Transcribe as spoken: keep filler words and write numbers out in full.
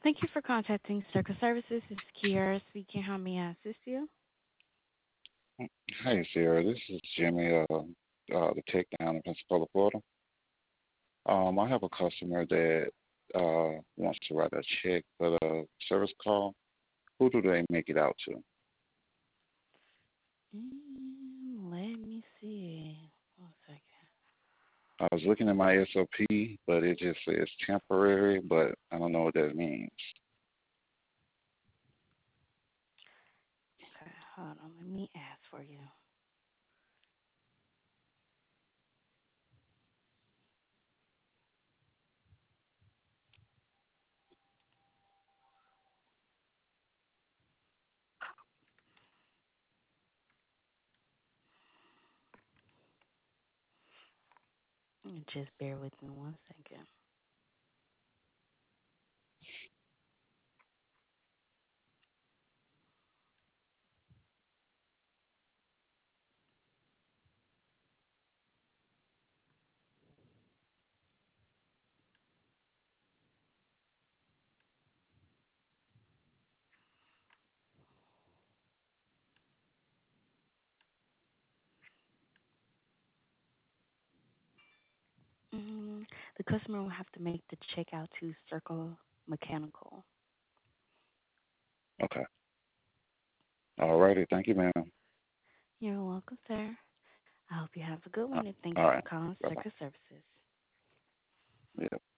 Thank you for contacting Circle Services. This is Kiara speaking. How may I assist you? Hey, Sarah, this is Jimmy, uh, uh, the tech down in Pensacola, Florida. Um, I have a customer that uh, wants to write a check for the service call. Who do they make it out to? Mm, let me see. One second. I was looking at my S O P, but it just says temporary, but I don't know what that means. Okay, hold on. Let me ask for you. Just bear with me one second. Mm, the customer will have to make the check out to Circle Mechanical. Okay. All righty. Thank you, ma'am. You're welcome, sir. I hope you have a good Uh, one, and thank All you right. for calling Bye-bye. Circle Services. Yeah.